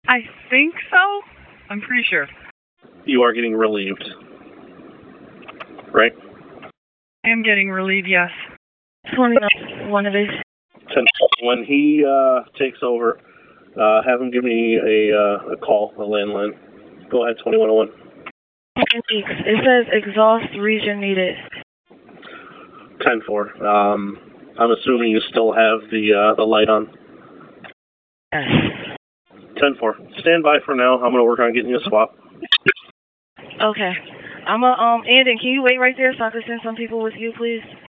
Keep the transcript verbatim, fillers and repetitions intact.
I think so. I'm pretty sure. You are getting relieved. Right? I am getting relieved, yes. twenty-nine, one of these. When he uh, takes over, uh, have him give me a, uh, a call, a landline. Go ahead, twenty-one oh one. It says exhaust region needed. ten four. Um, I'm assuming you still have the uh, the light on. Yes. ten four. Stand by for now. I'm going to work on getting you a swap. Okay. I'm a, um, Andon, can you wait right there so I can send some people with you, please?